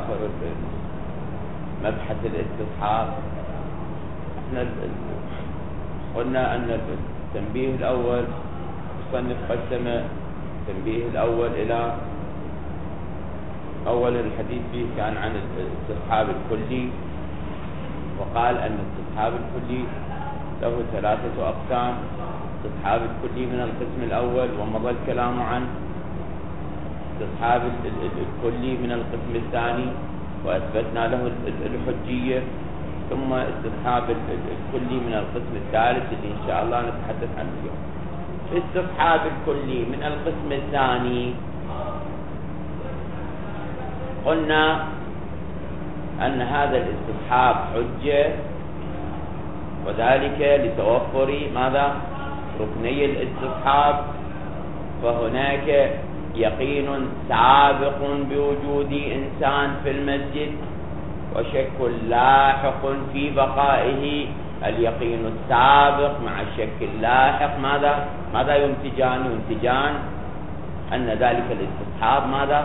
آخر مبحث الاستصحاب. احنا قلنا أن التنبيه الأول المصنف قسم التنبيه الأول إلى أول الحديث فيه كان عن الاستصحاب الكلي، وقال أن الاستصحاب الكلي له 3 أقسام: الاستصحاب الكلي من القسم الأول ومضى الكلام عنه، الاستصحاب الكلي من القسم الثاني وأثبتنا له الحجية، ثم استصحاب الكلي من القسم الثالث اللي إن شاء الله نتحدث عنه اليوم. الاستصحاب الكلي من القسم الثاني قلنا أن هذا الاستصحاب حجة، وذلك لتوفر ماذا؟ ركني الاستصحاب، فهناك يقين سابق بوجود إنسان في المسجد وشك لاحق في بقائه. اليقين السابق مع الشك اللاحق ماذا ينتجان؟ ينتجان أن ذلك الاستصحاب ماذا؟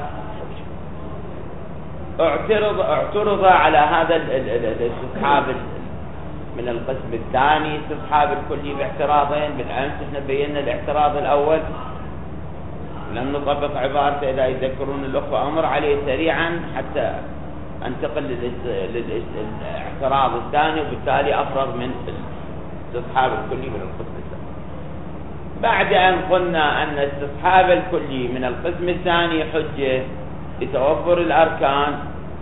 اعترض على هذا الاستصحاب من القسم الثاني استصحاب الكلي باعتراضين. بالأمس احنا بينا الاعتراض الأول، لم نطبق عبارته إذا يذكرون الأخوة، أمر عليه سريعا حتى انتقل للاعتراض الثاني، وبالتالي أفرغ من الاستصحاب الكلي من القسم الثاني. بعد أن قلنا أن الاستصحاب الكلي من القسم الثاني حجة لتوفر الأركان،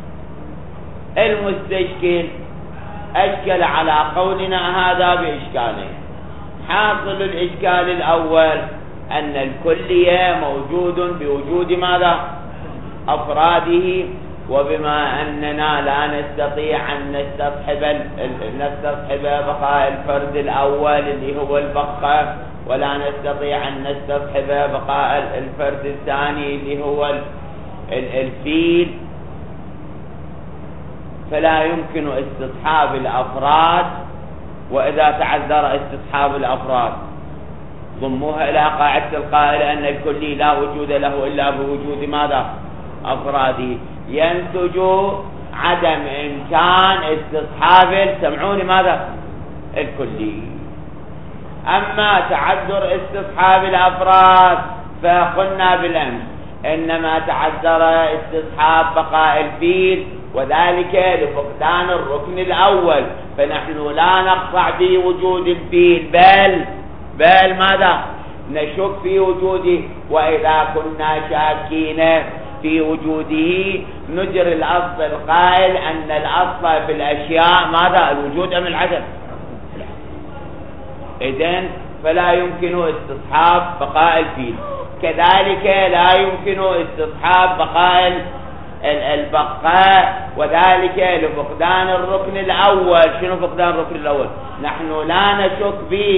المستشكل أشكل على قولنا هذا بإشكالين. حاصل الإشكال الأول أن الكلية موجود بوجود ماذا؟ أفراده، وبما أننا لا نستطيع أن نستصحب بقاء الفرد الأول اللي هو البقاء، ولا نستطيع أن نستصحب بقاء الفرد الثاني اللي هو الفيل، فلا يمكن استصحاب الأفراد. وإذا تعذر استصحاب الأفراد ضموها إلى قاعدة القائلة أن الكلي لا وجود له إلا بوجود ماذا؟ أفراده، ينتج عدم إمكان استصحاب سمعوني ماذا؟ الكلي. أما تعذر استصحاب الأفراد فقلنا بالأمس إنما تعذر استصحاب بقاء الفيل، وذلك لفقدان الركن الأول، فنحن لا نقطع بوجود الفيل بل ماذا؟ نشك في وجوده. وإذا كنا شاكين في وجوده نجري الأصل القائل أن الأصل في الأشياء ماذا؟ الوجود أم العدم؟ إذن فلا يمكن استصحاب بقاء الفيل. كذلك لا يمكن استصحاب بقاء البقاء، وذلك لفقدان الركن الأول. شنو فقدان الركن الأول؟ نحن لا نشك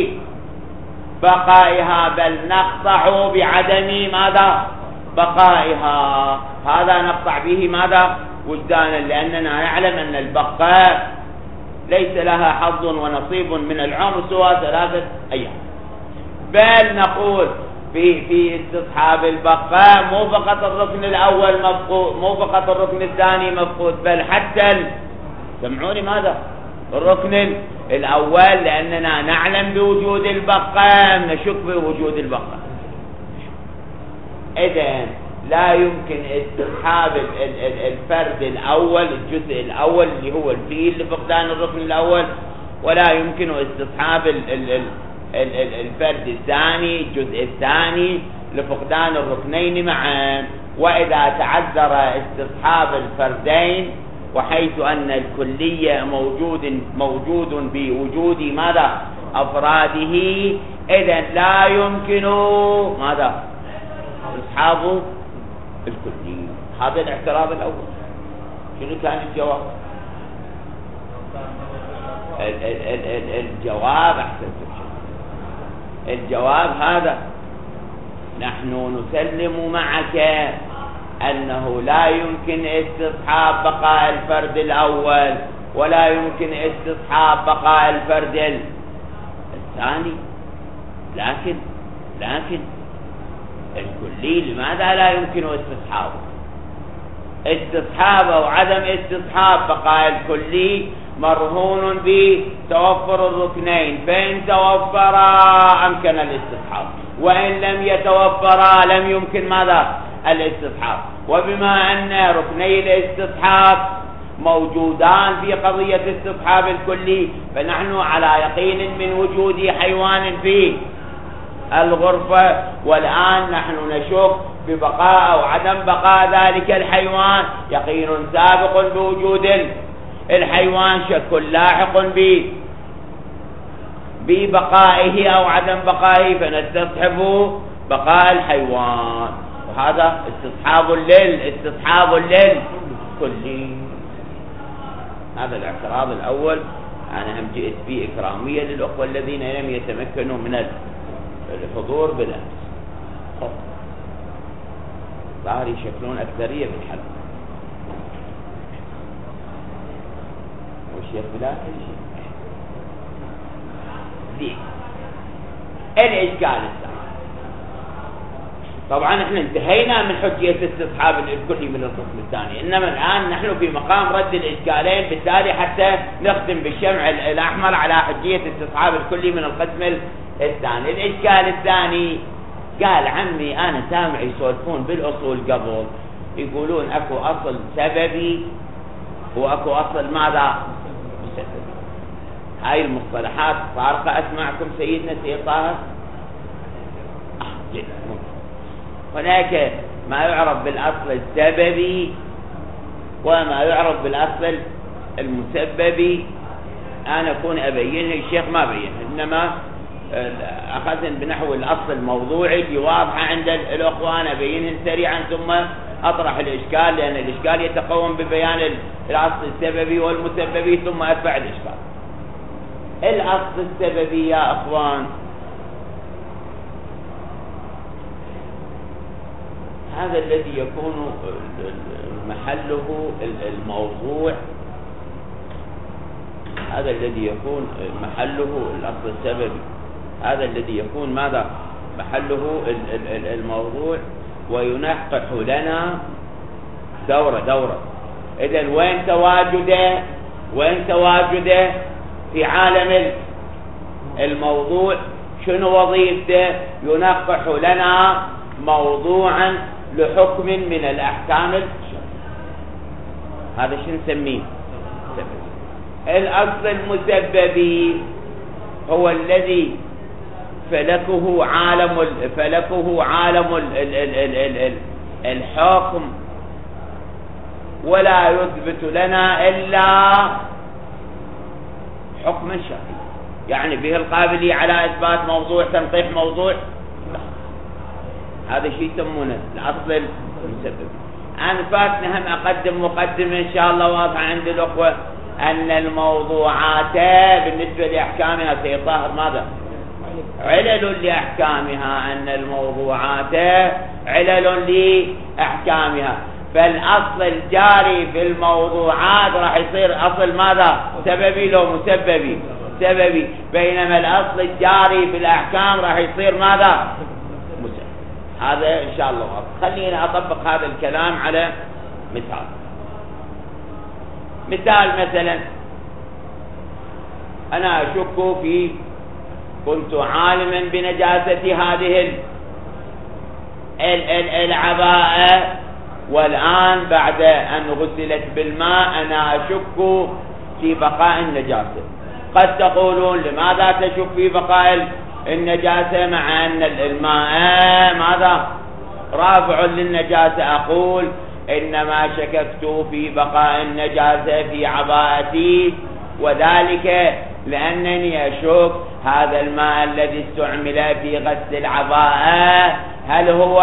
ببقائها بل نقطع بعدم ماذا؟ بقائها. هذا نقطع به ماذا؟ وجدانا، لأننا نعلم أن البقاء ليس لها حظ ونصيب من العمر سوى 3 أيام. بل نقول في استصحاب البقاء مو فقط الركن الأول مفقود، مو فقط الركن الثاني مفقود، بل حتى سمعوني ماذا؟ الركن الأول، لأننا نعلم بوجود البقاء، نشك بوجود البقاء. إذن لا يمكن استصحاب الفرد الأول، الجزء الأول اللي هو الفيل لفقدان الركن الأول، ولا يمكن استصحاب الفرد الثاني الجزء الثاني لفقدان الركنين معا. وإذا تعذر استصحاب الفردين، وحيث أن الكلية موجود بوجود ماذا؟ أفراده، إذن لا يمكن ماذا؟ استصحاب الكلية. هذا الاعتراض الأول. شنو كان الجواب؟ الجواب أحسن تفشل. الجواب هذا: نحن نسلم معك أنه لا يمكن استصحاب بقاء الفرد الأول، ولا يمكن استصحاب بقاء الفرد الثاني، لكن الكلي لماذا لا يمكن استصحابه؟ استصحاب أو عدم استصحاب بقاء الكلي مرهون بتوفر الركنين، فإن توفرا أمكن الاستصحاب، وإن لم يتوفرا لم يمكن ماذا؟ الاستصحاب. وبما أن ركني الاستصحاب موجودان في قضية استصحاب الكلي، فنحن على يقين من وجود حيوان في الغرفة، والآن نحن نشك ببقاء أو عدم بقاء ذلك الحيوان، يقين سابق بوجود الحيوان، شك لاحق ببقائه أو عدم بقائه، فنستصحب بقاء الحيوان. وهذا استصحاب للكلي. هذا الاعتراض الأول. أنا هم جئت فيه إكرامية للأخوة الذين لم يتمكنوا من الحضور بالأمس. ظاهر يشكلون أكثرية بالحلقة. والشيخ بلال زين. الإشكال الثاني، طبعا احنا انتهينا من حجية استصحاب الكلي من القسم الثاني، انما الان نحن في مقام رد الاشكالين، بالتالي حتى نختم بالشمع الاحمر على حجية استصحاب الكلي من القسم الثاني. الاشكال الثاني، قال عمي انا سامع يسولفون بالاصول قبل، يقولون اكو اصل سببي واكو اصل ماذا؟ مسببي. هاي المصطلحات فارقة اسمعكم سيدنا سيد طاهر؟ جدا ممكن. هناك ما يعرف بالأصل السببي وما يعرف بالأصل المسببي. أنا أكون أبينه، الشيخ ما بينه، إنما أخذن بنحو الأصل الموضوعي اللي واضحة عند الأخوة، أنا أبينه سريعا ثم أطرح الإشكال، لأن الإشكال يتقوم ببيان الأصل السببي والمسببي ثم أدفع الإشكال. الأصل السببي يا أخوان هذا الذي يكون محله الموضوع، هذا الذي يكون محله الأصل السببي، هذا الذي يكون ماذا؟ محله الموضوع، وينحقح لنا دورة. إذن وين تواجده في عالم الموضوع؟ شنو وظيفته؟ ينقح لنا موضوعا لحكم من الأحكام الشرعية. هذا شو نسميه؟ الأصل المسببي هو الذي فلكه عالم الحكم، ولا يثبت لنا إلا حكما شرعي، يعني به القابلية على إثبات موضوع، تنقيح موضوع. لا، هذا شيء يسمونه الأصل المسبب. أنا فاتني هم أقدم مقدمة إن شاء الله واضحة عند الأخوة، أن الموضوعات بالنسبة لأحكامها سيد طاهر ماذا؟ علل لأحكامها، أن الموضوعات علل لأحكامها، فالأصل الجاري في الموضوعات راح يصير أصل ماذا؟ سببي لو مسببي؟ سببي. بينما الأصل الجاري في الأحكام راح يصير ماذا؟ مسببي. هذا إن شاء الله واضح. خلينا أطبق هذا الكلام على مثال مثلا، أنا أشك في، كنت عالما بنجاسة هذه العباءة، والآن بعد أن غسلت بالماء أنا أشك في بقاء النجاسة. قد تقولون لماذا تشك في بقاء النجاسة مع أن الماء ماذا؟ رافع للنجاسة. أقول إنما شككت في بقاء النجاسة في عباءتي، وذلك لأنني أشك هذا الماء الذي استعمل في غسل العباءة هل هو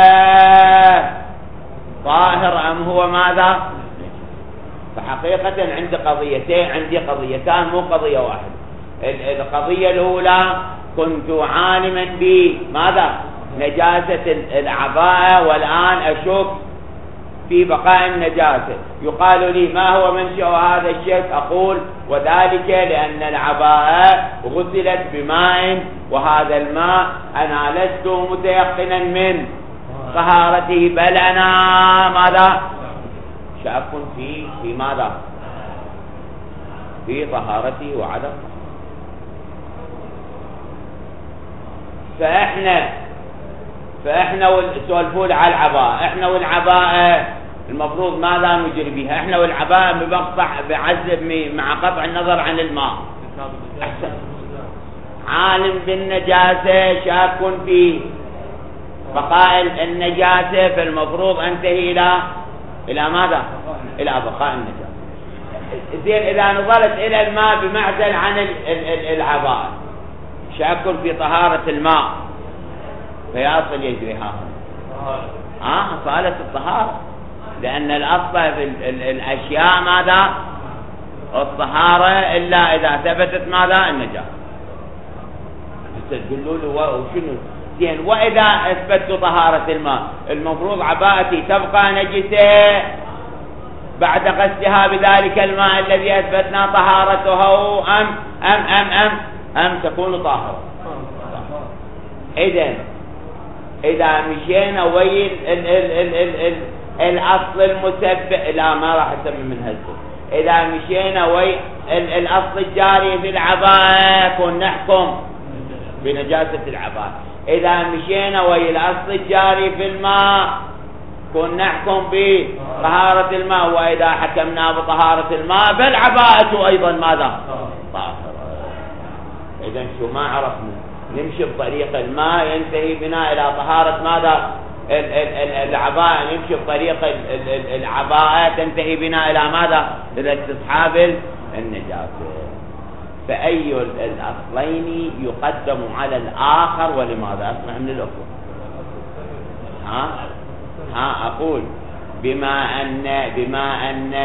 طاهر أم هو ماذا؟ فحقيقة عندي قضيتان مو قضية واحدة. القضية الأولى كنت عالما بماذا؟ نجاسة العباءة، والآن أشك في بقاء النجاسة. يقال لي ما هو منشأ هذا الشك؟ أقول وذلك لأن العباءة غسلت بماء، وهذا الماء أنا لست متيقنا من طهارته، بل أنا ماذا؟ شاك في ماذا؟ في طهارته وعدم. فاحنا سولفوا على العباءة، احنا والعباءة المفروض ماذا نجري بها؟ احنا والعباءة بمقطع بعذب مع قطع النظر عن الماء. احسن. عالم بالنجاسة شاك في بقاء النجاسة، فالمفروض انتهي الى ماذا؟ الى بقاء النجاسة. زين، اذا نظرت الى الماء بمعزل عن العباءة، شاك في طهارة الماء، فيصل يجري صالة الطهارة، لأن الأصل في الأشياء ماذا؟ الطهارة، إلا إذا ثبتت ماذا؟ النجاسة. تقولوا له وشنو؟ زين، وإذا أثبتوا طهارة الماء، المفروض عباءتي تبقى نجسة بعد غسلها بذلك الماء الذي أثبتنا طهارته أم تكون طاهرة؟ إذا مشينا وين الأصل المسبب، لا ما راح أسمي من هالزل. إذا مشينا وين الأصل الجاري في العباءة كن نحكم بنجاسة العباءة. إذا مشينا وين الأصل الجاري في الماء كن نحكم بطهارة الماء. وإذا حكمنا بطهارة الماء فالعباءة أيضا ماذا؟ طاهرة. إذا شو ما عرفنا نمشي بطريق الماء ينتهي بنا إلى طهارة ماذا؟ العباءة. نمشي بطريق العباءة تنتهي بنا إلى ماذا؟ إلى استصحاب النجاسة. فأي الأصلين يقدم على الآخر ولماذا؟ أسمع من الأخوة. أقول بما أن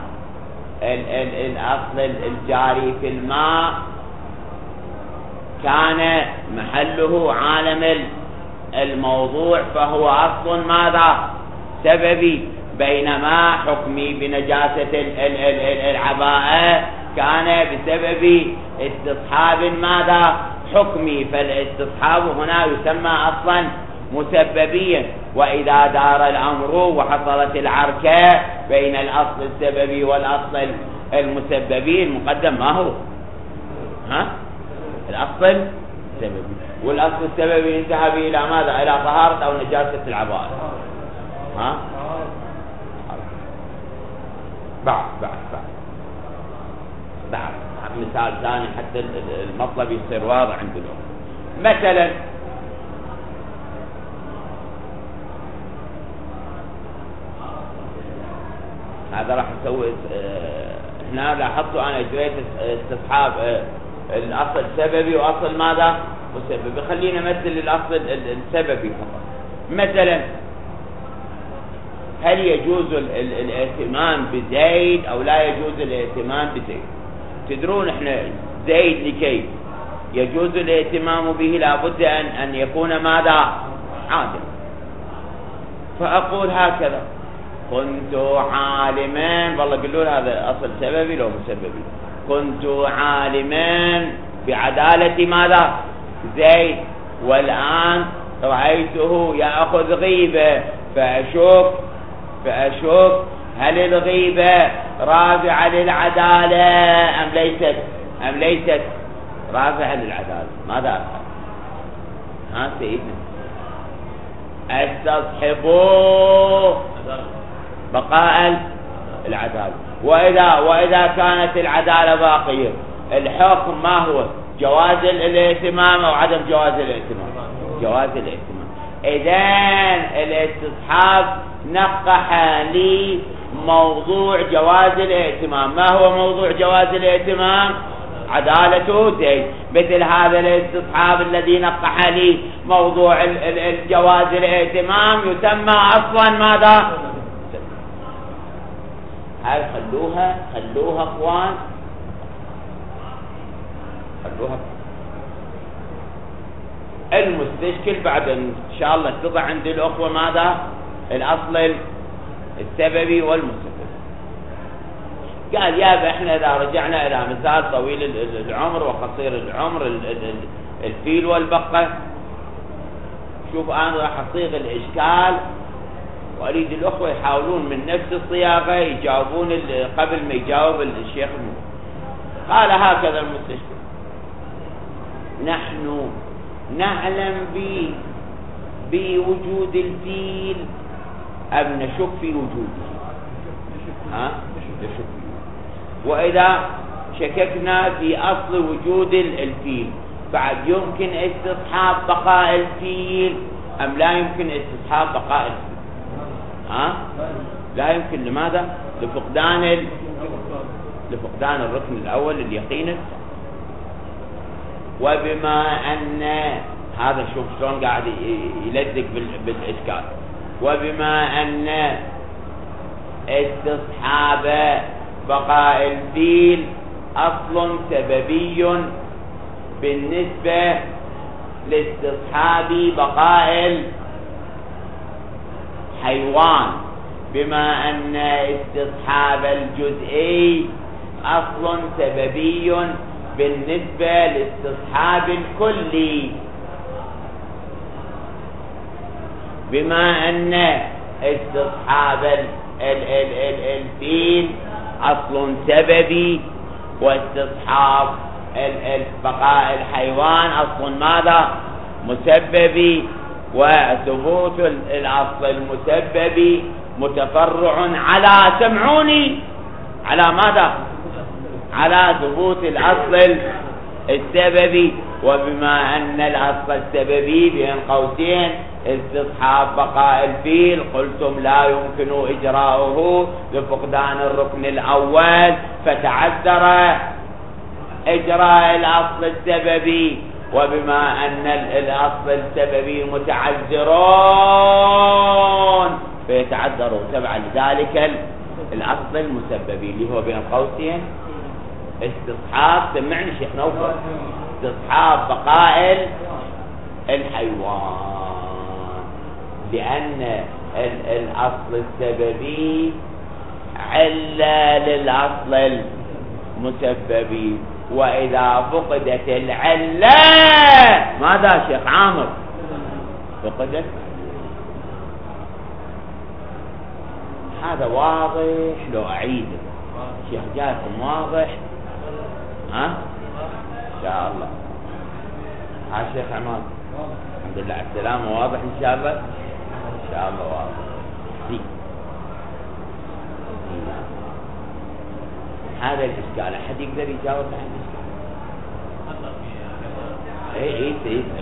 الأصل الجاري في الماء كان محله عالم الموضوع فهو أصل ماذا؟ سببي، بينما حكمي بنجاسة العباءة كان بسبب استصحاب ماذا؟ حكمي. فالاستصحاب هنا يسمى أصلا مسببيا. وإذا دار الأمر وحصلت العركة بين الأصل السببي والأصل المسببي، المقدم ما هو؟ الأصل السببي، والأصل السببي انتهى به إلى ماذا؟ إلى طهارة أو نجاسة العباءة. بعد مثال ثاني حتى المطلب يصير واضح عندنا. مثلا هذا راح نسوي هنا. لاحظتوا أنا جريت استصحاب الأصل السببي وأصل ماذا؟ مسببي. خلينا نمثل الأصل السببي فقط. مثلا هل يجوز الاهتمام بزيد أو لا يجوز الاهتمام بزيد؟ تدرون احنا زيد لكي يجوز الاهتمام به لابد أن يكون ماذا؟ عادل. فأقول هكذا: كنت عالما، والله قلوا هذا أصل سببي لو مسببي، كنت عالما بعدالة ماذا؟ زيد، والآن رأيته يأخذ غيبة فأشوف هل الغيبة رافعة للعدالة أم ليست رافعة للعدالة؟ ماذا أفعل؟ سيدنا استصحبوا بقاء العدالة. وإذا كانت العدالة باقية، الحكم ما هو؟ جواز الاهتمام أو عدم جواز الاهتمام؟ جواز الاهتمام. إذن الاستصحاب نقح لي موضوع جواز الاهتمام. ما هو موضوع جواز الاهتمام؟ عدالته زيد. مثل هذا الاستصحاب الذي نقح لي موضوع الجواز الاهتمام يسمى أصلا ماذا؟ هاي خلوها اخوان، خلوها. المستشكل بعد ان شاء الله اتضح عند الاخوه ماذا؟ الاصل السببي والمسبب. قال يا احنا اذا رجعنا الى مثال طويل العمر وقصير العمر، الفيل والبقه، شوف انا راح اصيغ الاشكال وأريد الأخوة يحاولون من نفس الصياغة يجاوبون قبل ما يجاوب الشيخ قال هكذا المستشفى: نحن نعلم بوجود الفيل أم نشك في وجوده؟ نشك فيه. وإذا شككنا في أصل وجود الفيل بعد يمكن استصحاب بقاء الفيل أم لا يمكن استصحاب بقاء الفيل؟ لا يمكن. لماذا؟ لفقدان الركن الأول اليقين. وبما أن هذا شوف شلون قاعد يلدق بالإشكال. وبما أن استصحاب بقاء الفيل أصل سببي بالنسبة لاستصحاب بقاء الحيوان، بما أن استصحاب الجزئي أصل سببي بالنسبة لاستصحاب الكلي، بما أن استصحاب الفيل أصل سببي واستصحاب بقاء الحيوان أصل ماذا؟ مسببي، وثبوت الأصل المسببي متفرع على سمعوني على ماذا؟ على ثبوت الأصل السببي. وبما أن الأصل السببي بين قوسين استصحاب بقاء الفيل قلتم لا يمكن إجراؤه لفقدان الركن الأول، فتعذر إجراء الأصل السببي. وبما أن الأصل السببي متعذرون فيتعذر تبعا لذلك الأصل المسببي اللي هو بين قوسين استصحاب، سمعني شيخ نوفل، استصحاب بقاء الحيوان، لأن الأصل السببي علة للأصل المسببي، وإذا فقدت العلة ماذا شيخ عامر؟ فقدت. هذا واضح لو أعيد شيخ جاسم؟ واضح؟ إن شاء الله. شيخ عماد الحمد لله على السلامة، واضح إن شاء الله؟ إن شاء الله واضح. هذا الإشكال أحد يقدر يجاوب عن الإشكال؟ إيه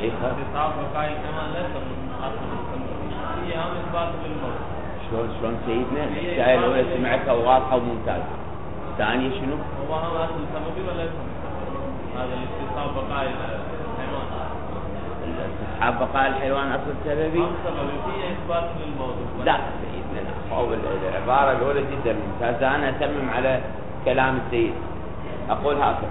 شلون سيدنا الحكاية الأولى سمعتها واضحة وممتازة، الثانية شنو؟ هو هذا أصل سببي ولا هذا الاستصحاب بقاء الحيوان؟ استصحاب بقاء الحيوان أصل سببي؟ سببي فيه إثبات للموضوع. لا سيدنا العبارة الأولى جدا ممتازة. أنا أتمم على كلام السيد، أقول هكذا: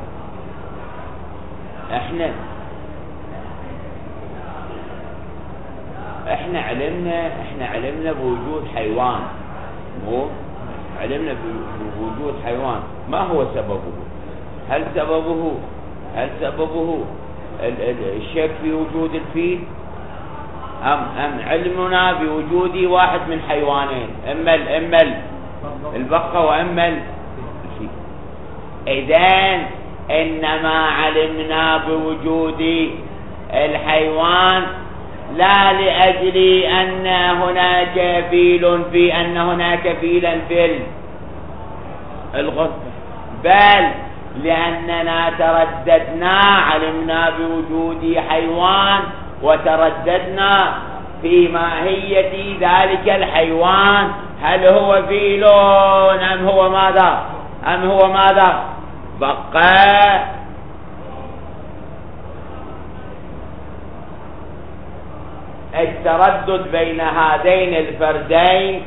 احنا علمنا بوجود حيوان، مو علمنا بوجود حيوان. ما هو سببه؟ هل سببه الشك في وجود الفيل أم علمنا بوجود واحد من حيوانين، اما البقة واما الفيل؟ إذن إنما علمنا بوجود الحيوان لا لأجل أن هناك فيلا في الغرفة، بل لأننا ترددنا، علمنا بوجود حيوان وترددنا في ماهية ذلك الحيوان، هل هو فيل أم هو ماذا؟ بقى التردد بين هذين الفردين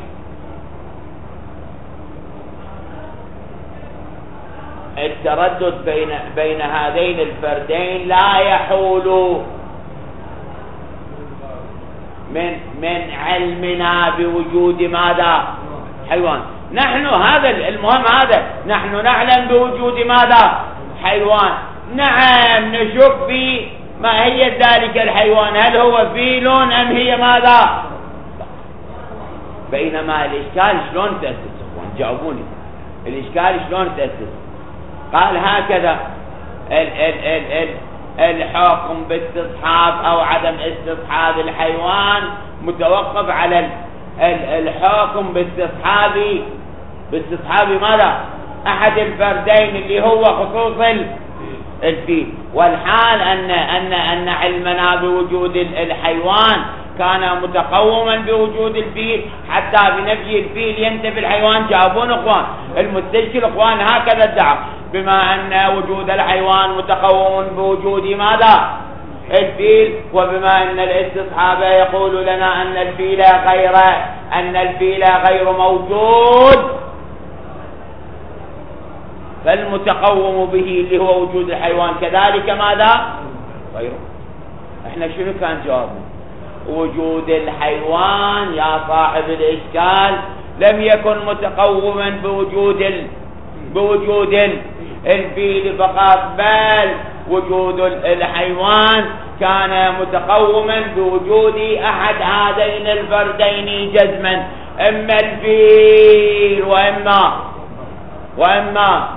بين هذين الفردين لا يحول من علمنا بوجود ماذا؟ حيوان. نحن هذا المهم، هذا نحن نعلم بوجود ماذا؟ حيوان. نعم نشك في ماهية ذلك الحيوان، هل هو فيل أم هي ماذا؟ بينما الإشكال شلون تأسس؟ اخوان جاوبوني، الإشكال شلون تأسس؟ قال هكذا ال ال ال ال الحكم باستصحاب أو عدم استصحاب الحيوان متوقف على الحكم باستصحاب ماذا؟ أحد الفردين اللي هو خصوص الفيل. والحال أن علمنا بوجود الحيوان كان متقوما بوجود الفيل، حتى بنفي الفيل ينتفي الحيوان. جاوبون اخوان، المستشكل اخوان هكذا ادعى، بما ان وجود الحيوان متقوم بوجود ماذا؟ الفيل، وبما ان الاستصحاب يقول لنا ان الفيل غير موجود، فالمتقوم به اللي هو وجود الحيوان كذلك ماذا؟ غيره. احنا شنو كان جوابنا؟ وجود الحيوان يا صاحب الإشكال لم يكن متقوما بوجود الفيل فقط، بل وجود الحيوان كان متقوما بوجود أحد هذين الفردين جزما، إما الفيل وإما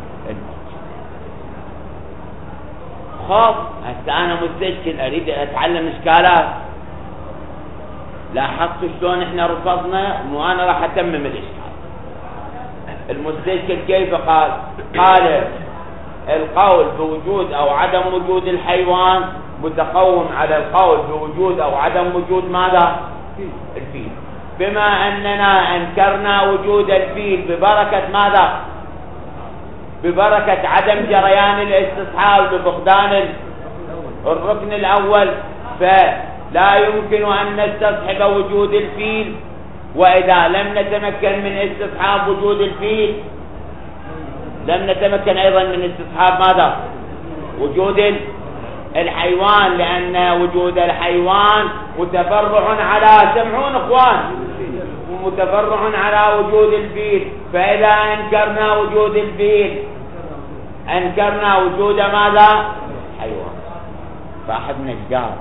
خاف. هسه أنا مستشكل أريد أتعلم إشكالات. لاحظتوا شلون احنا رفضنا؟ وانا راح اتمم الاشكال. المستشكل كيف قال؟ قال القول بوجود او عدم وجود الحيوان متقوم على القول بوجود او عدم وجود ماذا؟ الفيل. بما اننا انكرنا وجود الفيل ببركة ماذا؟ ببركة عدم جريان الاستصحاب بفقدان الركن الاول، لا يمكن أن نستصحب وجود الفيل. وإذا لم نتمكن من استصحاب وجود الفيل لم نتمكن أيضا من استصحاب ماذا؟ وجود الحيوان، لأن وجود الحيوان متفرع على، سمعون اخوان، متفرع على وجود الفيل. فإذا أنكرنا وجود الفيل أنكرنا وجود ماذا؟ حيوان. صاحبنا الجار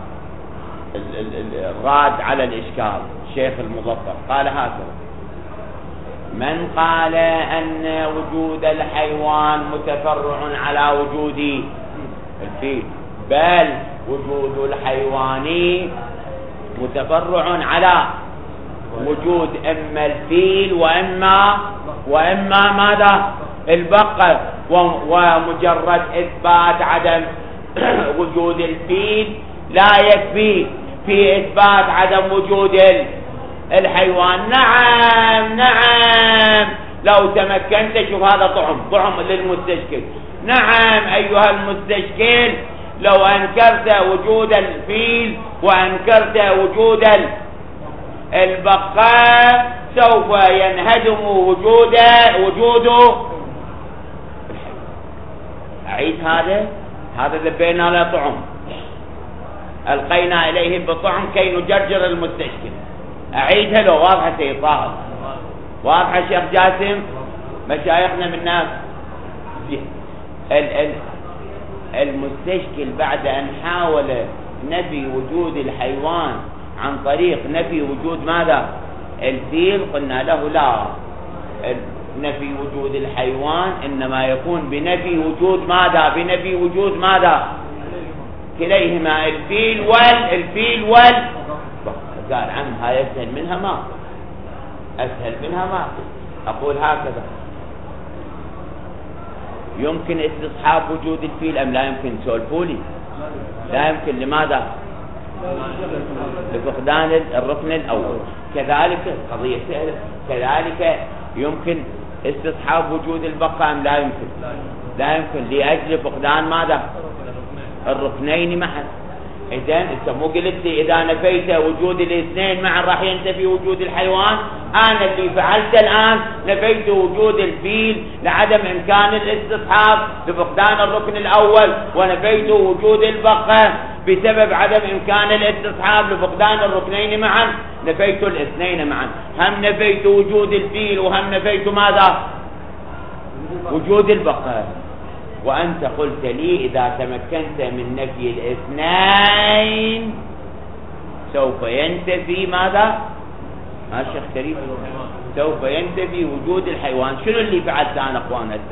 الراد على الإشكال شيخ المظفر قال هكذا: من قال أن وجود الحيوان متفرع على وجود الفيل، بل وجود الحيوان متفرع على وجود إما الفيل وإما ماذا؟ البقر، ومجرد إثبات عدم وجود الفيل لا يكفي في إثبات عدم وجود الحيوان. نعم لو تمكنت، شوف هذا طعم للمستشكل. نعم أيها المستشكل، لو أنكرت وجود الفيل وأنكرت وجود البقاء سوف ينهدم وجوده. أعيد هذا ذبينا له طعم، ألقينا إليه بطعم كي نجرجر المستشكل. أعيدها لو واضحة سيد طاهر؟ واضحة شيخ جاسم؟ مشايخنا من الناس المستشكل بعد أن حاول نفي وجود الحيوان عن طريق نفي وجود ماذا؟ الفيل، قلنا له لا، نفي وجود الحيوان إنما يكون بنفي وجود ماذا؟ بنفي وجود ماذا؟ كليهما، الفيل قال عنها يسهل منها ما أسهل منها ما. أقول هكذا: يمكن استصحاب وجود الفيل أم لا يمكن؟ سولفولي. لا يمكن. لماذا؟ لفقدان الركن الأول. كذلك قضية سهلة. كذلك يمكن استصحاب وجود البقاء أم لا يمكن؟ لا يمكن، لأجل فقدان ماذا؟ الركنين معا. إذن أنت مو قلت لي إذا نفيت وجود الاثنين معا راح ينتفي وجود الحيوان؟ أنا اللي فعلت الآن نفيت وجود الفيل لعدم إمكان الاستصحاب بفقدان الركن الأول، ونفيت وجود البقاء بسبب عدم إمكان الاستصحاب لفقدان الركنين معا. نفيت الاثنين معا، هم نفيت وجود الفيل وهم نفيت ماذا؟ وجود البقاء. وأنت قلت لي إذا تمكنت من نفي الاثنين سوف ينتفي ماذا؟ ها الشيخ كريم سوف ينتفي وجود الحيوان. شنو اللي فعلت أنا أخوان هسه؟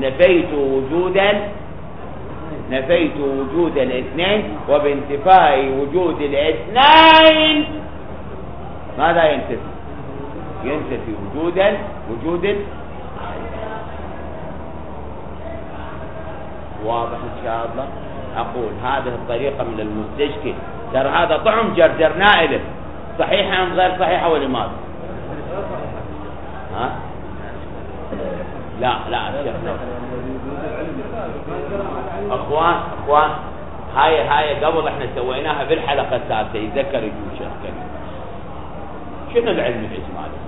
نفيت وجود الاثنين، وبانتفاء وجود الاثنين ماذا ينتفي وجود واضح إن شاء الله. أقول هذه الطريقة من المستشكل، ترى هذا طعم جرجرنا إليه، صحيحة أم غير صحيحة ولماذا؟ ها؟ لا الشيخ أخوان هاي قبل احنا سويناها بالحلقة الثالثة، يذكر يقول شيخ كريم. شنو العلم الإجمالي؟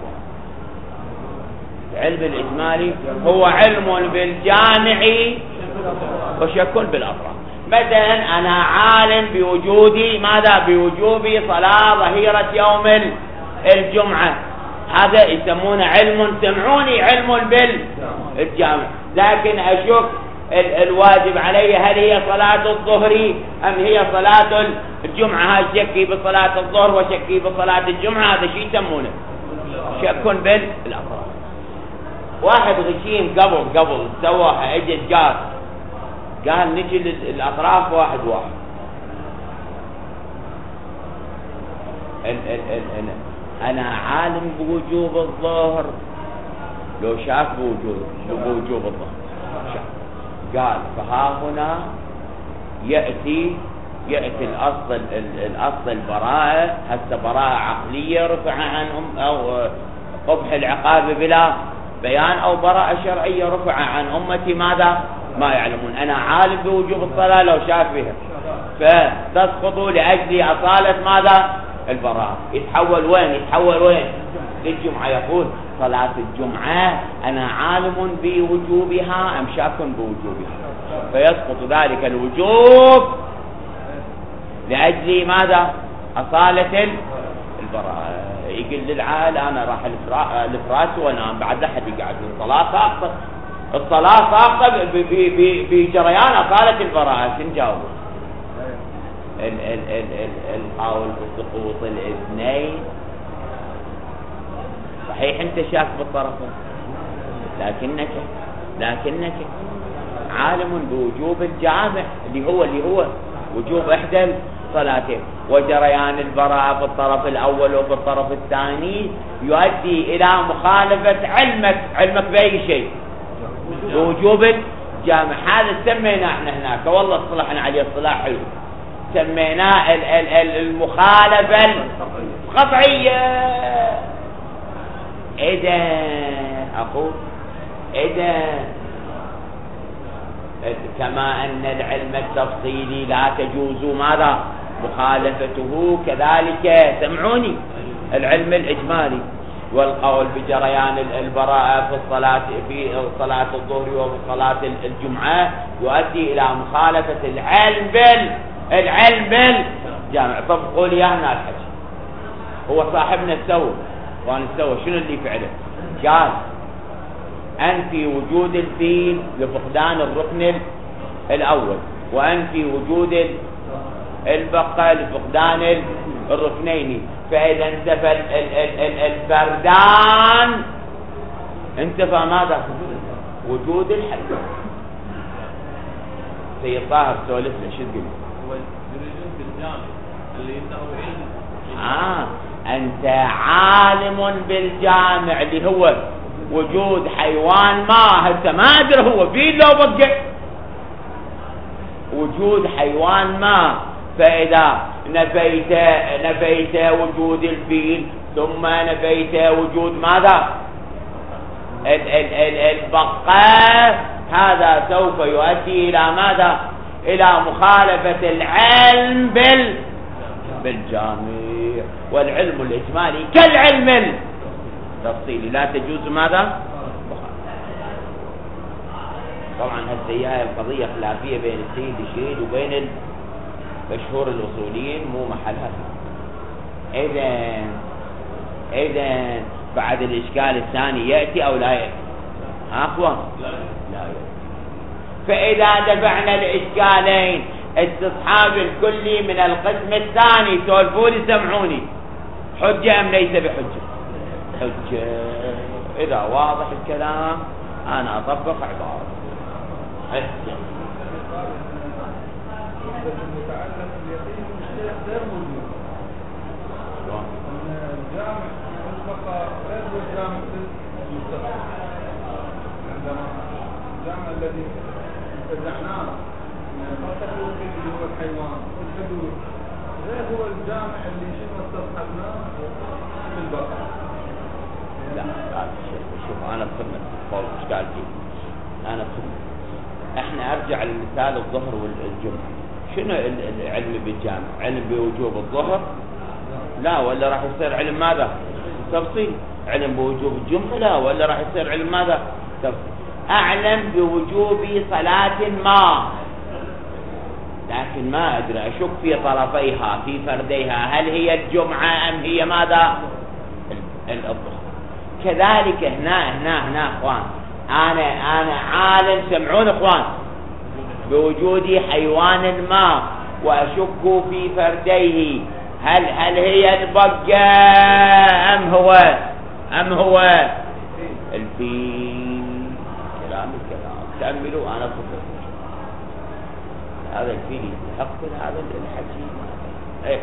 العلم الإجمالي هو علم بالجامع وشك بالأفراد. مثلا أنا عالم بوجود ماذا؟ بوجوب صلاة ظهيرة يوم الجمعة، هذا يسمونه علم، سمعوني، علم بالجامع. لكن أشك الواجب علي هل هي صلاة الظهر أم هي صلاة الجمعة، هل شكي بصلاة الظهر وشكي بصلاة الجمعة، هذا شيء يسمونه شك بالأفراد. واحد غشيم قبل سواها، اجت قال نجي للأطراف واحد أنا عالم بوجوب الظهر، لو شاف بوجوب الظهر قال فها هنا يأتي الأصل البراءة، هسه براءة عقلية رفع عنهم، أو قبح العقاب بلا بيان، أو براءة شرعية رفع عن أمتي ماذا؟ ما يعلمون. أنا عالم بوجوب الصلاة لو شاف بها، فتسقط لأجل أصالة ماذا؟ البراءة. يتحول وين؟ للجمعة. يقول صلاة الجمعة أنا عالم بوجوبها أم شاك بوجوبها، فيسقط ذلك الوجوب لأجل ماذا؟ أصالة البراءة. يقول للعائل أنا راح الفراش وأنام، بعد لا حد يقعد. الصلاة ساقطة بجريان أصالة البراءة. شنجاوب؟ القول بسقوط الاثنين. صحيح أنت شاك بالطرفين، لكنك عالم بوجوب الجامع اللي هو وجوب إحدى الصلاتين، وجريان البراءة في الطرف الأول وفي الطرف الثاني يؤدي إلى مخالفة علمك بأي شيء بوجوب الجامع. هذا سميناه احنا هناك، والله اصطلحنا عليه اصطلاح حلو، سميناه المخالفة القطعية. إذا كما أن العلم التفصيلي لا تجوز ماذا؟ مخالفته، كذلك سمعوني العلم الإجمالي والقول بجريان البراءة في صلاة الظهر وفي صلاة الجمعة يؤدي إلى مخالفة العلم بالجامع. طب قول يا هنا الحج، هو صاحبنا سوى شنو اللي فعله؟ قال أنفي وجود الفيل لفقدان الركن الأول، وأنفي وجود البقى لفقدان الركنين، فإذا انتفى الفردان انتفى ماذا؟ وجود الحي. سيد طاهر سولف لي شو تقول؟ هو يريدون بالجامع اللي انه علم. أنت عالم بالجامع اللي هو وجود حيوان ما، هسه ما أدري هو فيل لو بقى وجود حيوان ما، فإذا نفيت وجود الفيل ثم نفيت وجود ماذا؟ البقاء، هذا سوف يؤدي إلى ماذا؟ إلى مخالفة العلم بالجامع. والعلم الإجمالي كالعلم التفصيلي لا تجوز ماذا؟ طبعا هذه القضية خلافية بين السيد الشهيد وبين مشهور الأصوليين، مو محلها. إذن بعد الإشكال الثاني يأتي أو لا يأتي؟ أخوان لا يأتي. فإذا دفعنا الإشكالين، استصحاب الكلي من القسم الثاني، سولفوني سمعوني، حجة أم ليس بحجة؟ حجة. إذا واضح الكلام أنا أطبق عبارة حجة. المتعلق باليقين غير موجود. الجامع المطلق غير هو الجامع المستقبل. عندما الجامع الذي انتزعناه فقط اللي هو الحيوان والحدود غير هو الجامع اللي شنو استصحبناه في البقر. لا شوف أنا فهمت قول إيش قال فيه. أنا فهمت. إحنا أرجع لمثال الظهر والجمعة. شنو العلم بالجامع؟ علم بوجوب الظهر؟ لا، ولا راح يصير علم ماذا؟ تفصيل. علم بوجوب الجمعة؟ لا، ولا راح يصير علم ماذا؟ تفصيل. أعلم بوجوب صلاة ما، لكن ما أدري، أشك في طرفيها في فرديها، هل هي الجمعة أم هي ماذا؟ الظهر. كذلك هنا اخوان، انا عالم، سمعون اخوان، بوجود حيوان ما واشك في فرديه، هل هي البقة ام هو الفيل؟ كلام تأملوا. انا فكرت هذا الفيل يستحق هذا الحكي. ايه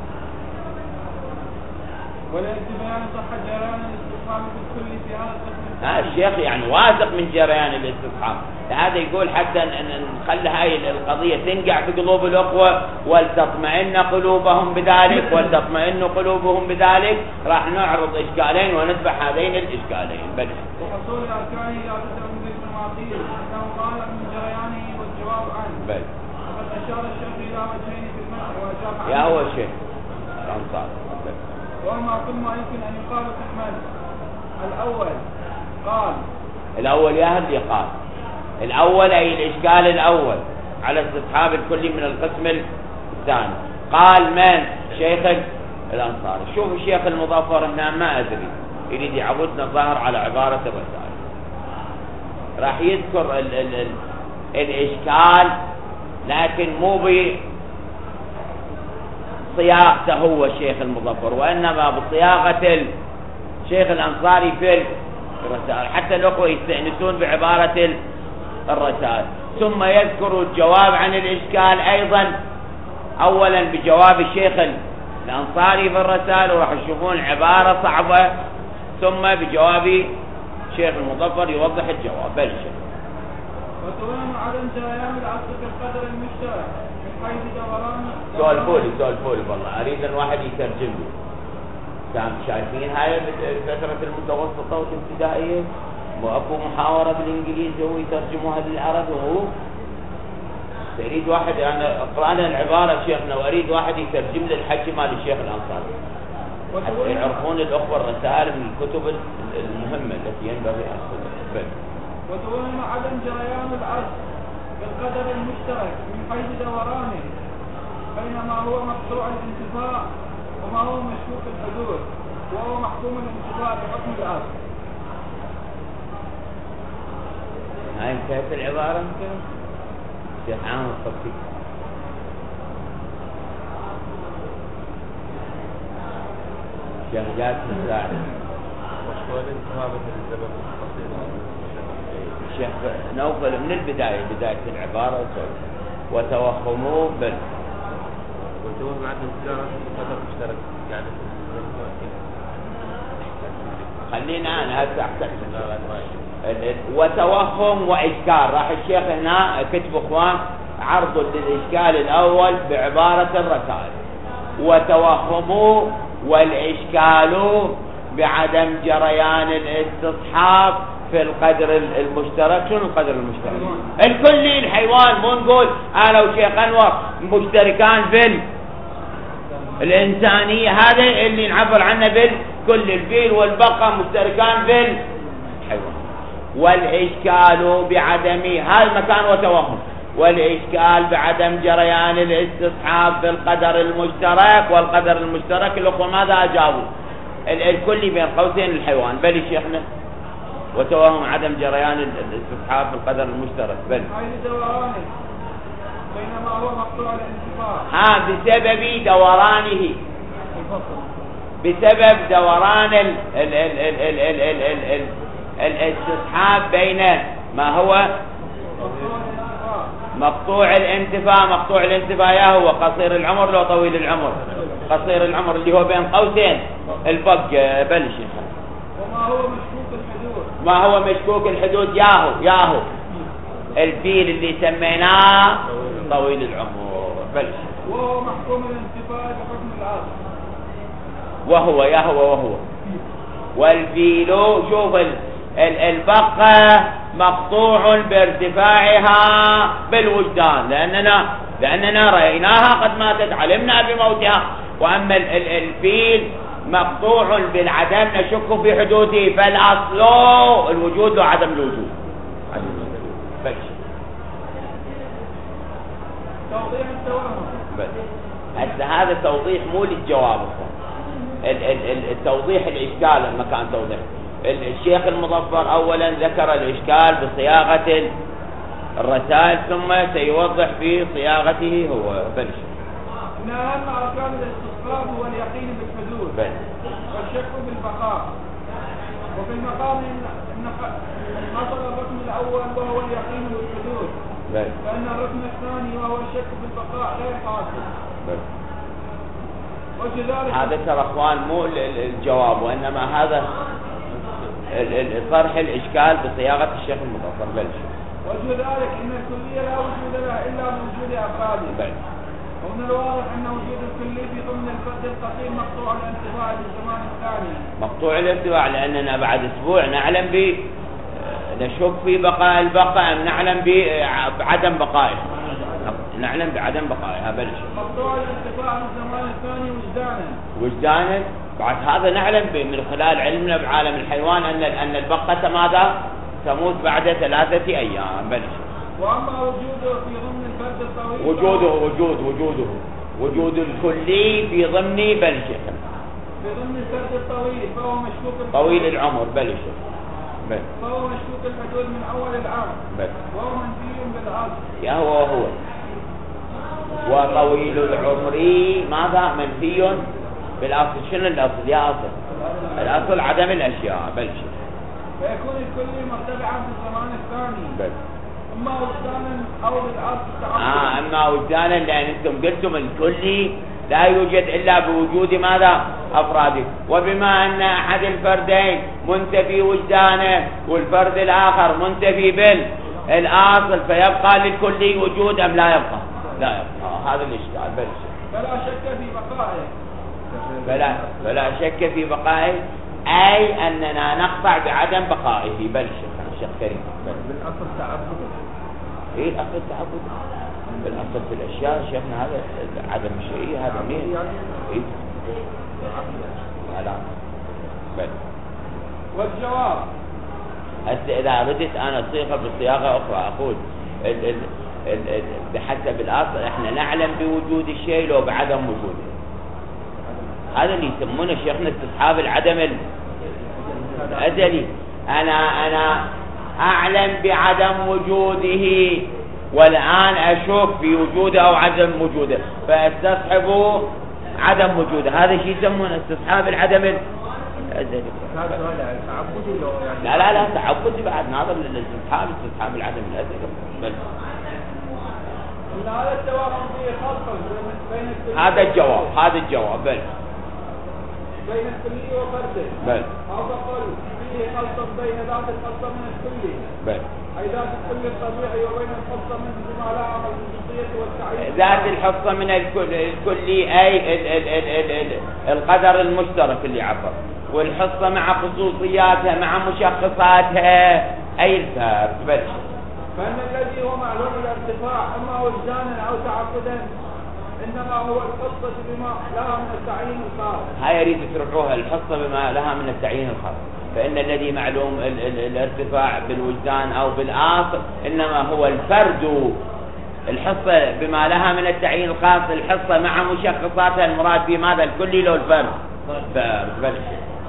ولا يجب بيان صحة جريان الاستصحاب بالكل في هذا القسم. الشيخ يعني واثق من جريان الاستصحاب، هذا يقول حتى ان نخلي هاي القضية تنقع في قلوب الأخوة ولتطمئن قلوبهم بذلك، ولتطمئن قلوبهم بذلك، راح نعرض إشكالين ونذبح هذين الإشكالين. بل وحصول أركانه لا تتعلم بالمعاطيل أنه قال من جريانه والجواب عنه. بل وقد أشار الشيخ إلى وجهين في المنع وأجاب عنه. يا هو الشيخ الأنصار. وما كل ما يمكن أن يقال في المنع. الأول قال الأول يا هل قال الأول أي الإشكال الأول على استصحاب الكل من القسم الثاني. قال من؟ شيخ الأنصاري. شوف الشيخ المظفر هنا ما أدري يريد يعودنا الظاهر على عبارة الرسائل، راح يذكر الإشكال لكن مو بصياغته هو الشيخ المظفر، وإنما بصياغة الشيخ الأنصاري في الرسائل، حتى الأخوة يستأنسون بعبارة الرسائل. ثم يذكر الجواب عن الإشكال أيضا، أولا بجواب الشيخ الأنصاري في الرسائل، وراح تشوفون عبارة صعبة، ثم بجواب الشيخ المظفر يوضح الجواب. بل الشيخ وتوهم عدم جريان العصر في القدر المشترك من حيث دوران. سؤال والله أريد أن واحد يترجم لي. كان شايفين هاي فترة المتوسطة والابتدائية واكو محاورة بالانجليزي ويترجموها للعربي، وهو اريد واحد، انا قرانا العبارة شيخنا واريد واحد يترجم لي الحكي مال الشيخ الأنصاري حتى يعرفون الأخوة الرسائل من الكتب المهمة التي ينبغي أن تكتب. وتوهم عدم جريان العصر بالقدر المشترك من حيث دورانه، بينما هو مقطوع الانتفاع وما هو مشكوك الحدود، وهو محكوم الانتفاع بحكم الأصل. هاي انتهت العبارة يمكن شيخ عام الصفي. شيخ جاد مساعد الشيخ نوفل من البداية، بداية العبارة وتوهموا بل وتوهم عدم تجارة قدر مشترك يعني خلينا أنا هسه أحسن وتوهم وإشكال. راح الشيخ هنا كتب إخوان عرض للإشكال الأول بعبارة الرسائل، وتوهموا والإشكال بعدم جريان الاستصحاب في القدر المشترك. شنو القدر المشترك؟ الكلي الحيوان، مو نقول أنا وشيخ أنور مشتركان في الإنسانية، هذا اللي نعبر عنه بالكل. الفيل والبقرة مشتركان في الحيوان. والإشكال بعدم هذا المكان وتوهم، والإشكال بعدم جريان الاستصحاب في القدر المشترك. والقدر المشترك الأخوة ماذا أجابوا؟ الكل بين قوسين الحيوان. بل شيخنا وتوهم عدم جريان الاستصحاب في القدر المشترك. بل بينما هو مقطوع الانتفاع بسبب دورانه، بسبب دوران الاستصحاب بين ما هو مقطوع الانتفاع يا هو قصير العمر لو طويل العمر. قصير العمر اللي هو بين قوسين البق بلش. ما هو مشكوك الحدود ياهو الفيل اللي سميناه طويل العمر بلش. وهو محكوم الانتفاع بحكم العاصر. وهو والفيل شوف البقة مقطوع بارتفاعها بالوجدان لأننا رأيناها قد ماتت علمنا بموتها. وأما الفيل مقطوع بالعدم نشك في حدوثه فالأصل الوجود وعدم الوجود. توضيح التوهم. هسه هذا توضيح مو للجواب. التوضيح الإشكال المكان توضيح. الشيخ المظفر أولا ذكر الإشكال بصياغة الرسائل ثم سيوضح في صياغته هو بلش. إن أهم أركان الاستصحاب هو اليقين بالحدوث والشك بالبقاء. وفي المقام إن حصل الركن الأول وهو اليقين بالحدوث فإن الركن الثاني وهو الشك بالبقاء غير حاصل. هذا ترى اخوان مو الجواب وانما هذا طرح الاشكال بصياغه الشيخ المظفر بلش. وجه ذلك ان الكليه لا وجود لها الا بوجود افراده. ومن الواضح ان وجود الكلي في ضمن الفرد القصير مقطوع الانتفاع بالزمان الثاني. مقطوع الانتفاع لاننا بعد اسبوع نشك في بقاء البقاء ام نعلم بعدم بقائها. نعلم بعدم بقائها بلش. مقطوع الانتفاع بالزمان الثاني وجدانا بعد هذا نعلم من خلال علمنا بعالم الحيوان ان البقة ماذا تموت بعد 3 أيام بلش. واما وجوده في ضمن الفرد الطويل وجود الكلي في ضمن بلش في ضمن الفرد الطويل فهو مشكوك طويل العمر بلش. فهو مشكوك الحدود من اول الامر وهو منفي بالاصل. يا هو وطويل العمر ماذا منفي بالاصل. شنو الاصل يا اصل؟ الاصل عدم الاشياء بلش. فيكون الكلي مرتفعا في الزمان الثاني اما وجدانا او بالاصل اما وجدانا لان انتم قلتم الكلي لا يوجد الا بوجود ماذا افراده. وبما ان احد الفردين منتفي وجدانه والفرد الاخر منتفي بالاصل فيبقى للكلي وجود ام لا يبقى؟ لا يبقى. هذا الاشكال بلش. فلا شك في بقائه اي اننا نقطع بعدم بقائه بلش. شيخ كريم بالاصل تعبد. ايه الاصل تعبد؟ بالاصل في الاشياء شيخنا هذا عدم الشيء هذا مين؟ ايه لا بل. والجواب هسه اذا ردت انا صيغه بصياغه اخرى اقول بحسب الاصل احنا نعلم بوجود الشيء لو بعدم وجوده. هذا اللي يسمونه شيخنا استصحاب العدم الازلي. انا اعلم بعدم وجوده والان اشك في وجوده او عدم وجوده فاستصحب عدم وجوده. هذا شيء يسمونه استصحاب العدم الازلي. لا تعبدي بعد ناظر استصحاب العدم الازلي بس. هذا الجواب فيه خلط بين هذا الجواب بل بين الكلي وفرده بل او بقول فيه خلط بين ذات الخلطه من الكلي بل اي ذات الكلي الطبيعي وبين الخلطه من بما لا عمل بالخصوصيه والتعيين. ذات الحصه من الكلي اي القدر المشترك اللي عبر والحصه مع خصوصياتها مع مشخصاتها اي الفرد بل. فان الذي هو معلوم الارتفاع اما وجدانا او تعبدا انما هو الحصه بما لها من التعيين الخاص. هاي يريد ترجعوها الحصه بما لها من التعيين الخاص. فان الذي معلوم الارتفاع بالوجدان او بالاصل انما هو الفرد. الحصه بما لها من التعيين الخاص الحصه مع مشخصاتها المراد بماذا الكلي لو الفرد بل.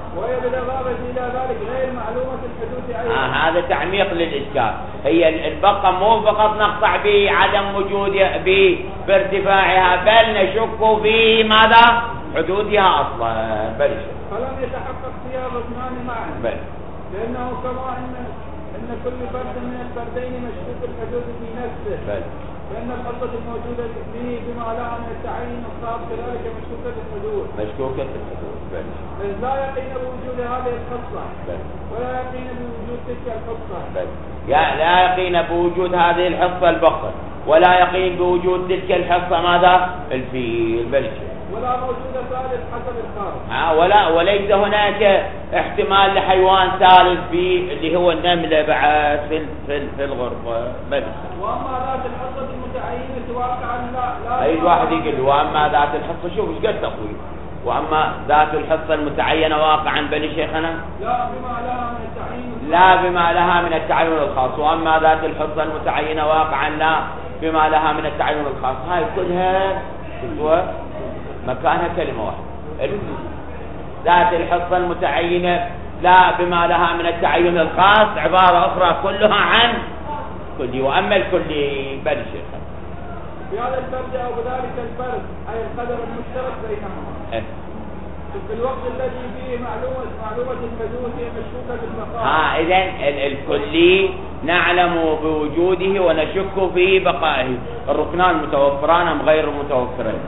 وهي بالإضافة إلى ذلك غير معلومة الحدوث أيضا. هذا تعميق للإشكال. هي البقى مو فقط نقطع بعدم وجود بارتفاعها، بل نشك في ماذا؟ حدودها أصلا. بل فلم يتحقق فيها الركنان معا. بل لأنه كما أن كل فرد من الفردين مشكوك الحدوث في نفسه. بل لأن الحصة الموجودة به بما لها من التعيين الخاص كذلك مشكوكة الحدوث. مشكوكة الحدود. بل إذ لا يقين بوجود هذه الحصة بل ولا يقين بوجود تلك الحصة. بل لا يقين بوجود هذه الحصة البقر، ولا يقين بوجود تلك الحصة ماذا؟ الفيل. بل ولا موجود ثالث حسب الخارج. وليس هناك احتمال لحيوان ثالث في اللي هو النملة بعد في الغرفة. بل واما ذات الحصة المتعينة واقعا لا اي واحد يقول واما ذات الحصة، شوف ايش قد تقوي، واما ذات الحصة المتعينة واقعا بل شيخنا لا بما لها من التعيين، لا بما لها من التعين الخاص، واما ذات الحصة المتعينة واقعا لا بما لها من التعين الخاص. هاي كلها مكانها كلمة واحدة. ذات الحصة المتعينة لا بما لها من التعين الخاص عبارة أخرى كلها عن كلي، وأما الكلي بل شيخنا في هذا الفرد أو بذلك الفرد أي القدر المشترك بينهما. في الوقت الذي فيه معلومة الحدوث هي مشكوكة بالبقاء. إذن الكلي نعلم بوجوده ونشك في بقائه. الركنان متوفران أم غير متوفرين؟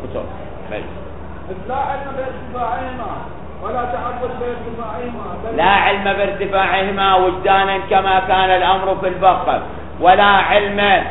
لا علم بارتفاعهما ولا تعبد بارتفاعهما. لا علم بارتفاعهما وجدانا كما كان الأمر في البقر، ولا علم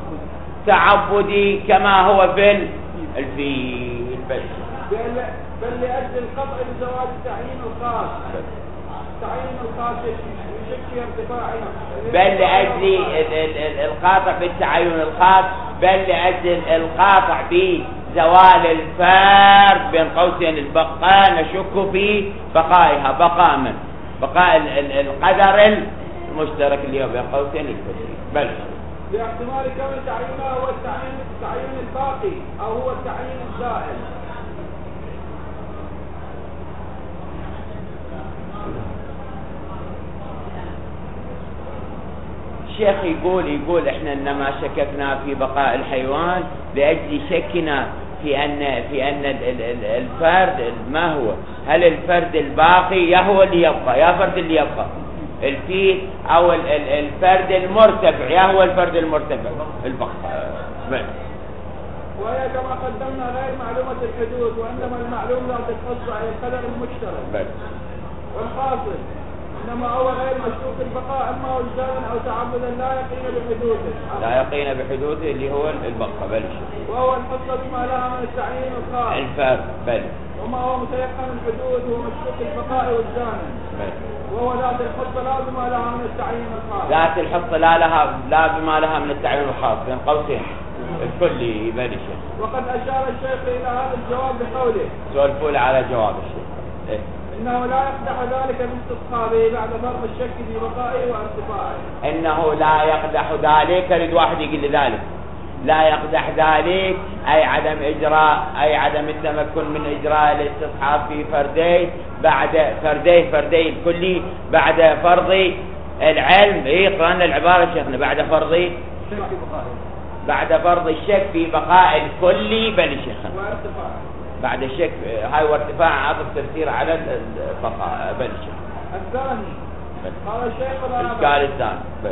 تعبدي كما هو في الفيل. بل لأجل القطع بزواج التعيين الخاص. التعيين الخاص يشكي ارتفاعهما. بل لأجل القاطع بالتعين الخاص، بل لأجل القاطع بزوال الفرق بين قوسين البقاء نشك في بقائها. بقاء من بقاء القدر المشترك اللي هو بين قوسين الكلي. بل باحتمال كون تعيينها هو التعيين الباقي أو هو التعيين الزائل. الشيخ يقول احنا انما شككنا في بقاء الحيوان لاجل شكنا في ان الفرد ما هو، هل الفرد الباقي يا هو اللي يبقى يا فرد اللي يبقى الفيل، او الفرد المرتفع يا هو الفرد المرتفع البقاء. وهي كما قدمنا غير معلومة الحدود، وانما المعلوم لا تخص على القدر المشترك. والحاصل انما هو غير مشكوك البقاء، اما وجدانا او تعبدا لا يقين بحدوده. لا يقين بحدوده اللي هو البقاء. بل وهو الحصة بما لها من التعيين الخاص. الفرد. بل وما هو متيقن الحدود هو مشكوك البقاء وجدانا. وهو ذات الحصة لا بما لها من التعيين الخاص. ذات الحصة لا بما لها من التعيين الخاص بين قوسين الكلي. بل وقد اشار الشيخ الى هذا الجواب بقوله سولفوا لي على جواب الشيخ. انه لا يقدح ذلك باستصحابه بعد فرض الشك في بقائه وارتفاعه. انه لا يقدح ذلك، يريد واحد يقول لي ذلك لا يقدح ذلك اي عدم اجراء، اي عدم التمكن من اجراء الاستصحاب في فردين بعد فردي الكلي بعد فرض العلم. قرانا العباره شيخنا بعد فرض الشك في بقاء الكلي. بل شيخنا بعد الشك هاي وارتفاع عطف تفسير على البقاء. بل الثاني قال الشيخ الاشكال الثاني. بل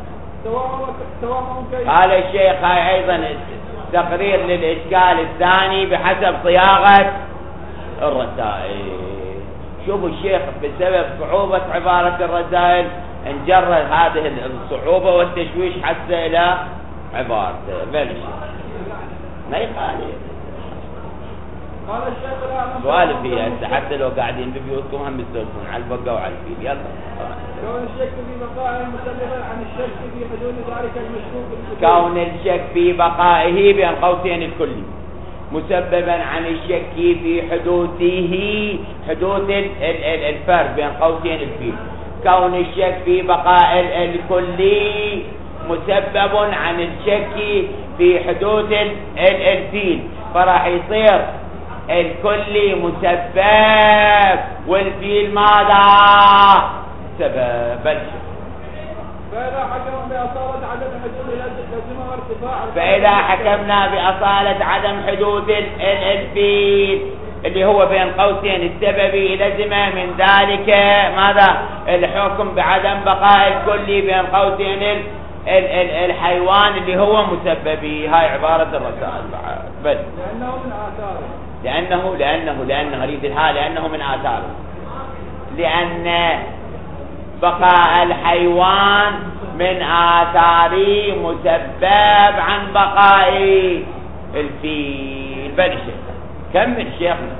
سواء قال الشيخ هاي ايضا تقرير للاشكال الثاني بحسب صياغه الرسائل. شوفوا الشيخ بسبب صعوبه عباره الرسائل انجرد هذه الصعوبه والتشويش حتى الى عبارته. بل ما يخالف قال الشيخ سؤال فيها حتى لو قاعدين ببيوتكم هم يستوفون على البقاء وعلى الفيل. يلا كون الشك في بقائه مسببا عن الشك في حدود ذلك المشكوك. كون الشك في بقائه بين قوسين الكلي مسببا عن الشك في حدود الفرد بين قوسين الفيل. كون الشك في بقاء الكلي مسبب عن الشك في حدود الفيل، فراح يصير الكلي مسبب والفيل ماذا؟ سبب. فإذا حكمنا بأصالة عدم حدوث لزمه ارتفاع. فإذا حكمنا بأصالة عدم حدوث الفيل اللي هو بين قوسين السببي لزمه من ذلك ماذا؟ الحكم بعدم بقاء الكلي بين قوسين الحيوان اللي هو مسببي. هاي عبارة الرسائل بعد. بس لأنه من آثاره. لأنه أريد الحال لأنه من آثاره. لأن بقاء الحيوان من آثار مسبب عن بقاء الفيل. بل شيخ كمل شيخنا.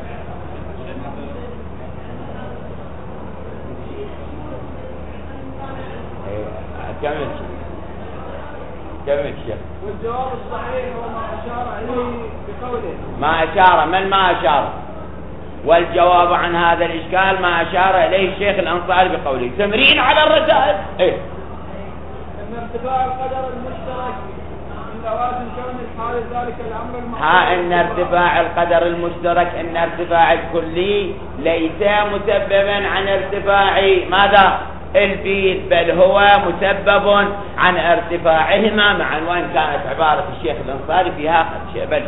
كمل شيخ. والجواب الصحيح هو ما أشار إليه بقوله. ما أشار والجواب عن هذا الإشكال ما أشار إليه الشيخ الأنصاري بقوله. تمرين على الرسائل. أن ارتفاع القدر المشترك من لوازم كون الحال ذلك الأمر إن ارتفاع القدر المشترك إن ارتفاع الكلي ليس مسببا عن ارتفاع ماذا؟ الفيل، بل هو مسبب عن ارتفاعهما معا، وإن كانت عبارة الشيخ الأنصاري فيها قد شبل.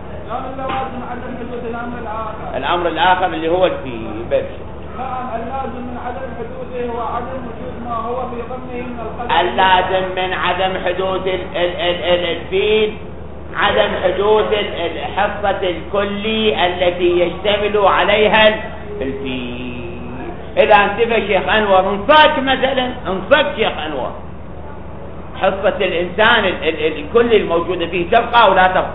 الأمر الآخر اللي هو الفيل. نعم، اللازم من عدم حدوثه هو عدم وجود ما هو في ضمنه من القدر. اللازم من عدم حدوث الفيل عدم حدوث الحصة الكلي التي يشتمل عليها الفيل. إذا انتبه شيخ أنور انصاك مثلا، انصاك شيخ أنور، حصة الإنسان الكلي الموجودة فيه تبقى أو لا تبقى؟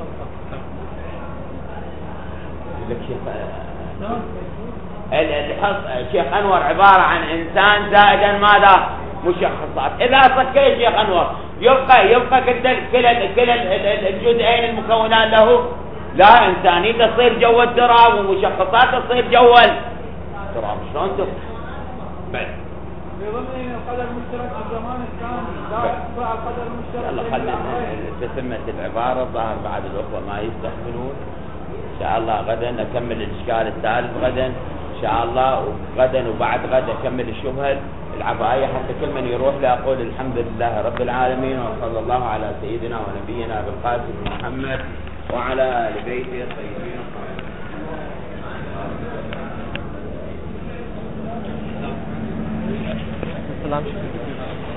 شيخ أنور عبارة عن إنسان زائدا ماذا؟ مشخصات. إذا صكيت شيخ أنور يبقى كل الجزئين المكونان له؟ لا، إنسانية تصير جو التراب ومشخصات تصير جو التراب. شلون تبقى؟ بضمن القدر المشترك في الزمان الثاني لا يرتفع القدر المشترك. يلا خلينا تتمة العبارة، ظهر بعد الأخوة ما يستحملون. إن شاء الله غدا نكمل الإشكال الثالث غدا إن شاء الله، وغدا وبعد غدا أكمل الشبهة العباية حتى كل من يروح له أقول الحمد لله رب العالمين، وصلى الله على سيدنا ونبينا بالقاسم محمد وعلى آل بيته الطيبين الطاهرين.